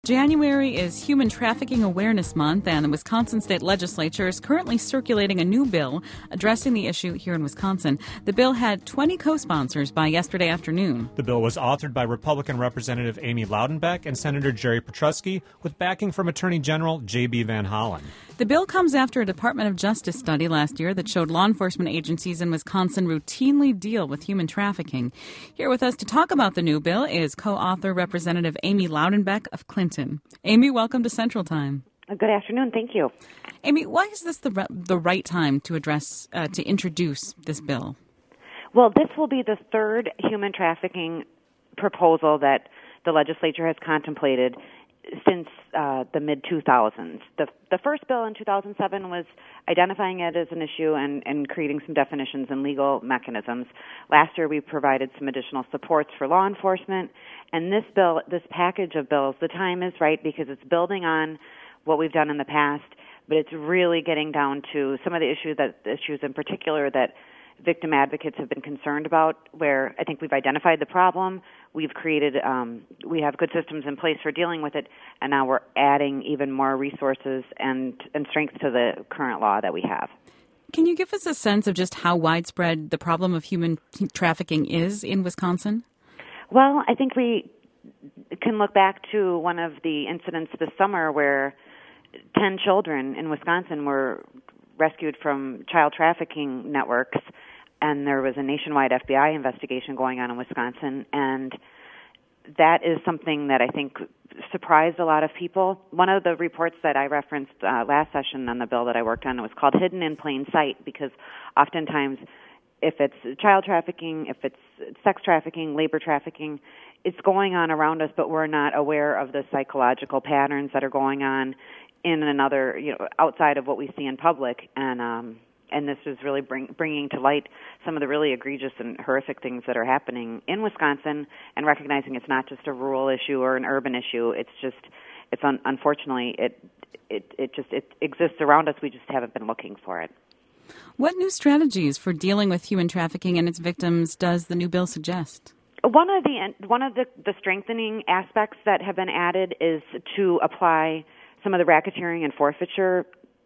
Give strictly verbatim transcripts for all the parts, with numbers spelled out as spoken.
January is Human Trafficking Awareness Month, and the Wisconsin State Legislature is currently circulating a new bill addressing the issue here in Wisconsin. The bill had twenty co-sponsors by yesterday afternoon. The bill was authored by Republican Representative Amy Loudenbeck and Senator Jerry Petrusky, with backing from Attorney General J B Van Hollen. The bill comes after a Department of Justice study last year that showed law enforcement agencies in Wisconsin routinely deal with human trafficking. Here with us to talk about the new bill is co-author Representative Amy Loudenbeck of Clinton. Amy, welcome to Central Time. Good afternoon. Thank you. Amy, why is this the re- the right time to address, uh, to introduce this bill? Well, this will be the third human trafficking proposal that the legislature has contemplated since uh, the mid two thousands. The, the first bill in two thousand seven was identifying it as an issue and, and creating some definitions and legal mechanisms. Last year we provided some additional supports for law enforcement. And this bill, this package of bills, the time is right because it's building on what we've done in the past, but it's really getting down to some of the issues that issues in particular that victim advocates have been concerned about, where I think we've identified the problem, we've created, um, we have good systems in place for dealing with it, and now we're adding even more resources and, and strength to the current law that we have. Can you give us a sense of just how widespread the problem of human trafficking is in Wisconsin? Well, I think we can look back to one of the incidents this summer where ten children in Wisconsin were rescued from child trafficking networks, and there was a nationwide F B I investigation going on in Wisconsin, and that is something that I think surprised a lot of people. One of the reports that I referenced uh, last session on the bill that I worked on, it was called Hidden in Plain Sight, because oftentimes if it's child trafficking, if it's sex trafficking, labor trafficking, it's going on around us, but we're not aware of the psychological patterns that are going on in another, you know, outside of what we see in public. And um, and this is really bring, bringing to light some of the really egregious and horrific things that are happening in Wisconsin, and recognizing it's not just a rural issue or an urban issue. It's just, it's un, unfortunately, it it it just it exists around us. We just haven't been looking for it. What new strategies for dealing with human trafficking and its victims does the new bill suggest? One of the one of the, the strengthening aspects that have been added is to apply some of the racketeering and forfeiture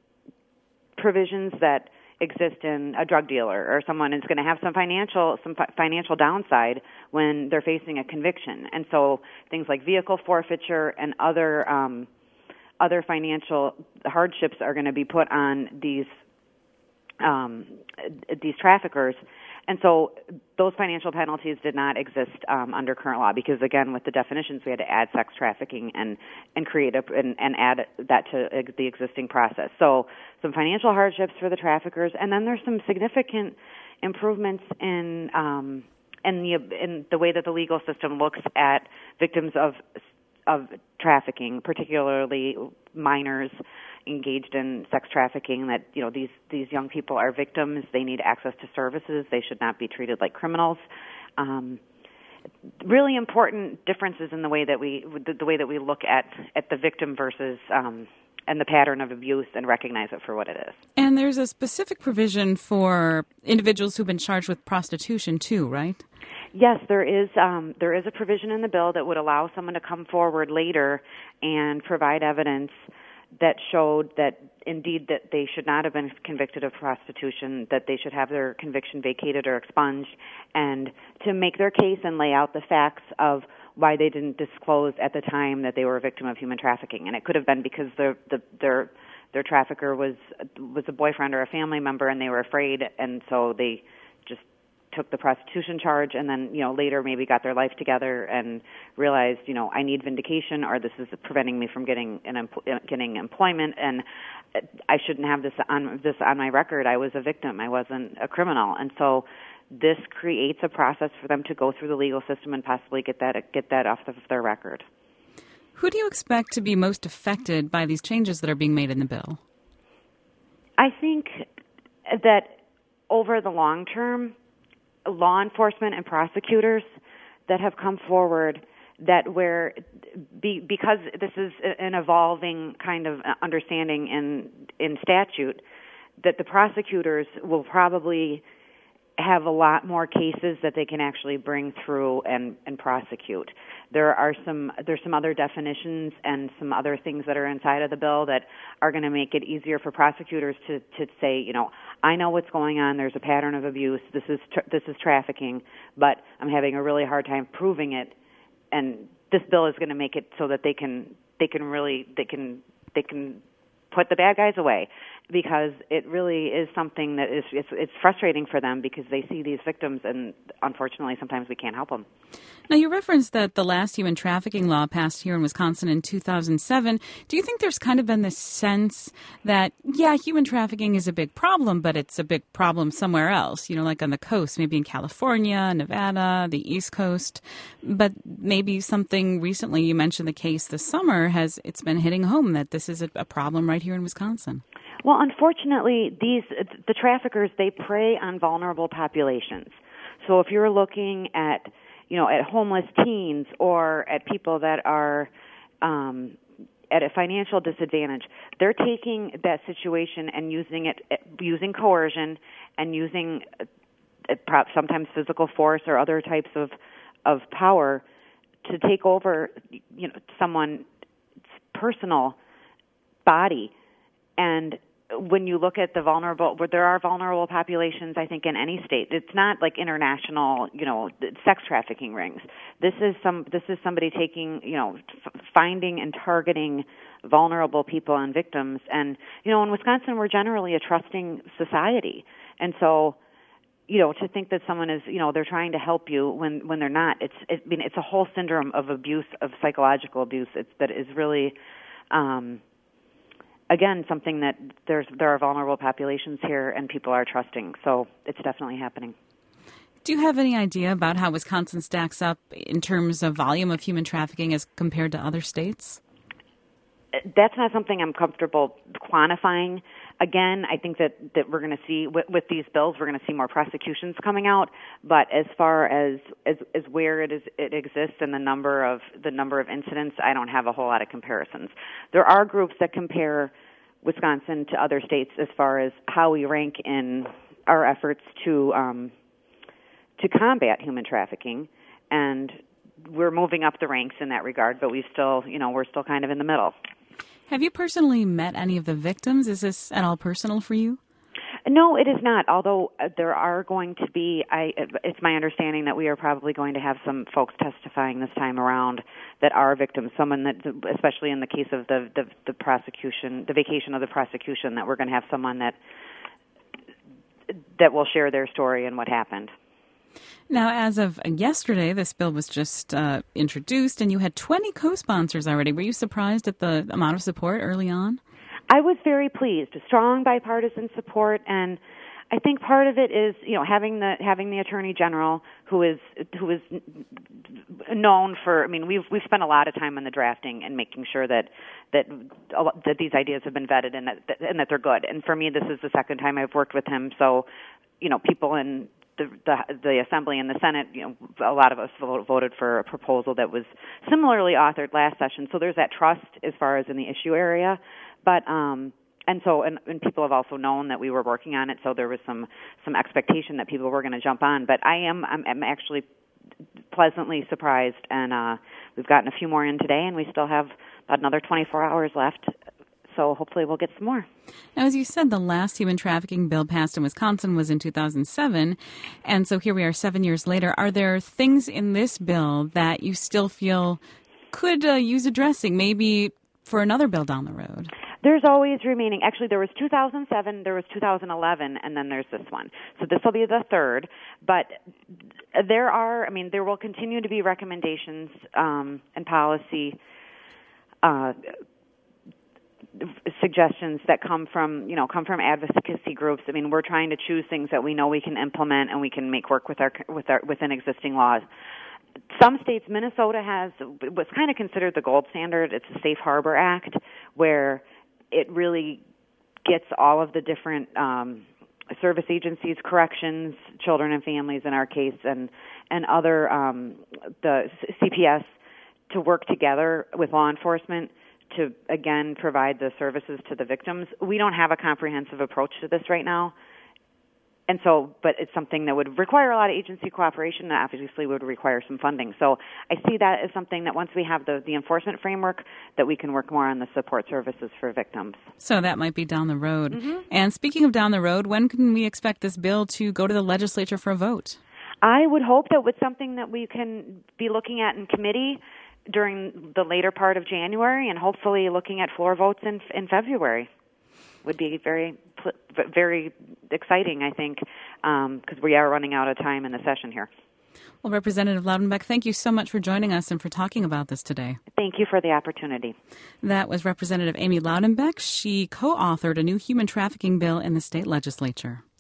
provisions that exist in a drug dealer or someone is going to have some financial some fi- financial downside when they're facing a conviction, and so things like vehicle forfeiture and other um, other financial hardships are going to be put on these um, these traffickers. And so those financial penalties did not exist um, under current law because, again, with the definitions, we had to add sex trafficking and, and create a, and, and add that to the existing process. So some financial hardships for the traffickers, and then there's some significant improvements in um, in the in the way that the legal system looks at victims of of trafficking, particularly minors engaged in sex trafficking, that, you know, these, these young people are victims. They need access to services. They should not be treated like criminals. Um, really important differences in the way that we, the, the way that we look at, at the victim versus, um, and the pattern of abuse and recognize it for what it is. And there's a specific provision for individuals who've been charged with prostitution too, right? Yes, there is um, there is a provision in the bill that would allow someone to come forward later and provide evidence that showed that indeed that they should not have been convicted of prostitution, that they should have their conviction vacated or expunged, and to make their case and lay out the facts of why they didn't disclose at the time that they were a victim of human trafficking. And it could have been because the, the, their their trafficker was was a boyfriend or a family member, and they were afraid, and so they just took the prostitution charge, and then, you know, later maybe got their life together and realized, you know, I need vindication, or this is preventing me from getting an getting employment, and I shouldn't have this on this on my record. I was a victim. I wasn't a criminal, and so this creates a process for them to go through the legal system and possibly get that get that off of their record. Who do you expect to be most affected by these changes that are being made in the bill? I think that over the long term, law enforcement and prosecutors that have come forward that where be, because this is an evolving kind of understanding in in statute, that the prosecutors will probably have a lot more cases that they can actually bring through and, and prosecute. There are some there's some other definitions and some other things that are inside of the bill that are going to make it easier for prosecutors to, to say, you know, I know what's going on. There's a pattern of abuse. This is tra- this is trafficking, but I'm having a really hard time proving it. And this bill is going to make it so that they can they can really they can they can put the bad guys away, because it really is something that is it's, it's frustrating for them because they see these victims and unfortunately sometimes we can't help them. Now, you referenced that the last human trafficking law passed here in Wisconsin in two thousand seven. Do you think there's kind of been this sense that, yeah, human trafficking is a big problem, but it's a big problem somewhere else, you know, like on the coast, maybe in California, Nevada, the East Coast, but maybe something recently, you mentioned the case this summer, has it's been hitting home that this is a, a problem right here in Wisconsin? Well, unfortunately, these the traffickers, they prey on vulnerable populations. So if you're looking at, you know, at homeless teens or at people that are um, at a financial disadvantage, they're taking that situation and using it, using coercion and using uh, sometimes physical force or other types of of power to take over, you know, someone's personal body. And when you look at the vulnerable, where there are vulnerable populations, I think in any state, it's not like international, you know, sex trafficking rings. This is some, this is somebody taking, you know, f- finding and targeting vulnerable people and victims. And, you know, in Wisconsin, we're generally a trusting society. And so, you know, to think that someone is, you know, they're trying to help you when, when they're not, it's, it, I mean, it's a whole syndrome of abuse, of psychological abuse. It's, that is really, um, again, something that there's there are vulnerable populations here and people are trusting. So it's definitely happening. Do you have any idea about how Wisconsin stacks up in terms of volume of human trafficking as compared to other states? That's not something I'm comfortable quantifying. Again, I think that, that we're going to see, with, with these bills, we're going to see more prosecutions coming out. But as far as, as, as where it is, it exists and the number of the number of incidents, I don't have a whole lot of comparisons. There are groups that compare Wisconsin to other states as far as how we rank in our efforts to um, to combat human trafficking, and we're moving up the ranks in that regard. But we still, you know, we're still kind of in the middle. Have you personally met any of the victims? Is this at all personal for you? No, it is not, although there are going to be, I, it's my understanding that we are probably going to have some folks testifying this time around that are victims, someone that, especially in the case of the, the, the prosecution, the vacation of the prosecution, that we're going to have someone that that will share their story and what happened. Now, as of yesterday, this bill was just uh, introduced, and you had twenty co-sponsors already. Were you surprised at the amount of support early on? I was very pleased. Strong bipartisan support, and I think part of it is, you know, having the having the Attorney General, who is who is known for. I mean, we've we've spent a lot of time on the drafting and making sure that that that these ideas have been vetted and that and that they're good. And for me, this is the second time I've worked with him, so you know, people in The, the the Assembly and the Senate, you know, a lot of us voted for a proposal that was similarly authored last session. So there's that trust as far as in the issue area, but um, and so and, and people have also known that we were working on it. So there was some some expectation that people were going to jump on. But I am I'm, I'm actually pleasantly surprised, and uh, we've gotten a few more in today, and we still have about another twenty-four hours left. So hopefully we'll get some more. Now, as you said, the last human trafficking bill passed in Wisconsin was in two thousand seven, and so here we are seven years later. Are there things in this bill that you still feel could uh, use addressing, maybe for another bill down the road? There's always remaining. Actually, there was two thousand seven, there was two thousand eleven, and then there's this one. So this will be the third. But there are, I mean, there will continue to be recommendations um, and policy uh suggestions that come from, you know, come from advocacy groups. I mean, we're trying to choose things that we know we can implement and we can make work with our with our within existing laws. Some states, Minnesota has what's kind of considered the gold standard. It's the Safe Harbor Act, where it really gets all of the different um, service agencies, corrections, children and families in our case, and and other um, the C P S to work together with law enforcement to, again, provide the services to the victims. We don't have a comprehensive approach to this right now. and so, but it's something that would require a lot of agency cooperation and obviously would require some funding. So I see that as something that once we have the, the enforcement framework, that we can work more on the support services for victims. So that might be down the road. Mm-hmm. And speaking of down the road, when can we expect this bill to go to the legislature for a vote? I would hope that with something that we can be looking at in committee during the later part of January, and hopefully looking at floor votes in in February, would be very very exciting, I think, because um, we are running out of time in the session here. Well, Representative Loudenbeck, thank you so much for joining us and for talking about this today. Thank you for the opportunity. That was Representative Amy Loudenbeck. She co-authored a new human trafficking bill in the state legislature.